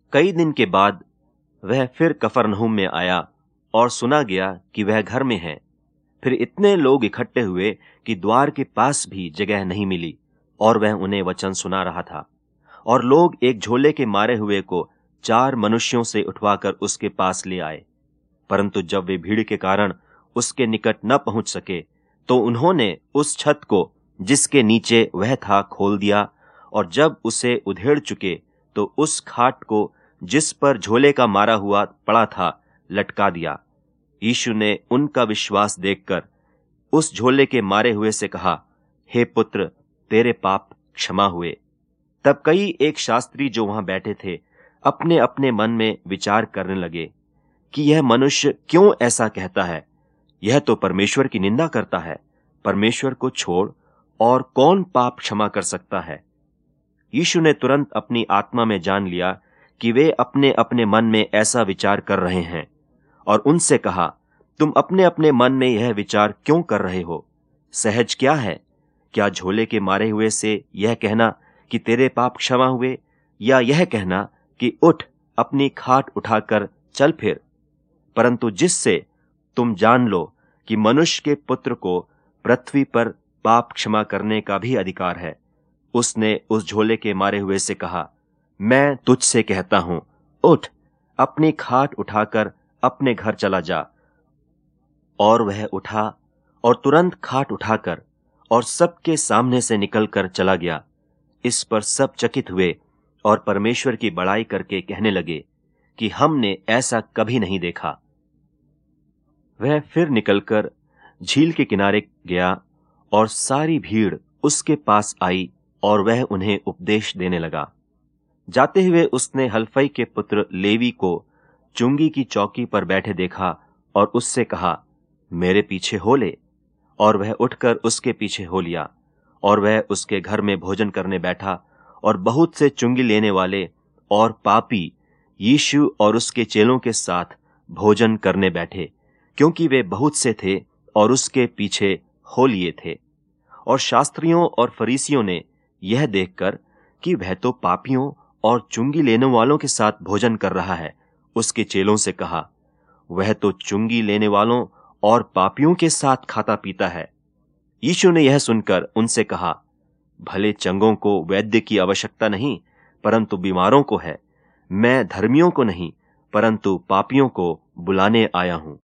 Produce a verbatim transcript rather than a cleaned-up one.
कई दिन के बाद वह फिर कफरनहूम में आया और सुना गया कि वह घर में है। फिर इतने लोग इकट्ठे हुए कि द्वार के पास भी जगह नहीं मिली और वह उन्हें वचन सुना रहा था। और लोग एक झोले के मारे हुए को चार मनुष्यों से उठवाकर उसके पास ले आए। परंतु जब वे भीड़ के कारण उसके निकट न पहुंच सके तो उन्होंने उस छत को जिसके नीचे वह था खोल दिया, और जब उसे उधेड़ चुके तो उस खाट को जिस पर झोले का मारा हुआ पड़ा था लटका दिया। यीशु ने उनका विश्वास देखकर उस झोले के मारे हुए से कहा, हे पुत्र, तेरे पाप क्षमा हुए। तब कई एक शास्त्री जो वहां बैठे थे अपने अपने मन में विचार करने लगे कि यह मनुष्य क्यों ऐसा कहता है। यह तो परमेश्वर की निंदा करता है। परमेश्वर को छोड़ और कौन पाप क्षमा कर सकता है। यीशु ने तुरंत अपनी आत्मा में जान लिया कि वे अपने अपने मन में ऐसा विचार कर रहे हैं, और उनसे कहा, तुम अपने अपने मन में यह विचार क्यों कर रहे हो? सहज क्या है? क्या झोले के मारे हुए से यह कहना कि तेरे पाप क्षमा हुए, या यह कहना कि उठ, अपनी खाट उठाकर चल फिर? परंतु जिससे तुम जान लो कि मनुष्य के पुत्र को पृथ्वी पर पाप क्षमा करने का भी अधिकार है, उसने उस झोले के मारे हुए से कहा, मैं तुझसे कहता हूं, उठ, अपनी खाट उठाकर अपने घर चला जा। और वह उठा और तुरंत खाट उठाकर और सबके सामने से निकलकर चला गया। इस पर सब चकित हुए और परमेश्वर की बड़ाई करके कहने लगे कि हमने ऐसा कभी नहीं देखा। वह फिर निकलकर झील के किनारे गया और सारी भीड़ उसके पास आई और वह उन्हें उपदेश देने लगा। जाते हुए उसने हलफई के पुत्र लेवी को चुंगी की चौकी पर बैठे देखा और उससे कहा, मेरे पीछे हो ले। और वह उठकर उसके पीछे हो लिया, और वह उसके घर में भोजन करने बैठा। और बहुत से चुंगी लेने वाले और पापी यीशु और उसके चेलों के साथ भोजन करने बैठे, क्योंकि वे बहुत से थे और उसके पीछे हो लिए थे। और शास्त्रियों और फरीसियों ने यह देखकर कि वह तो पापियों और चुंगी लेने वालों के साथ भोजन कर रहा है, उसके चेलों से कहा, वह तो चुंगी लेने वालों और पापियों के साथ खाता पीता है। यीशु ने यह सुनकर उनसे कहा, भले चंगों को वैद्य की आवश्यकता नहीं, परंतु बीमारों को है। मैं धर्मियों को नहीं, परंतु पापियों को बुलाने आया हूं।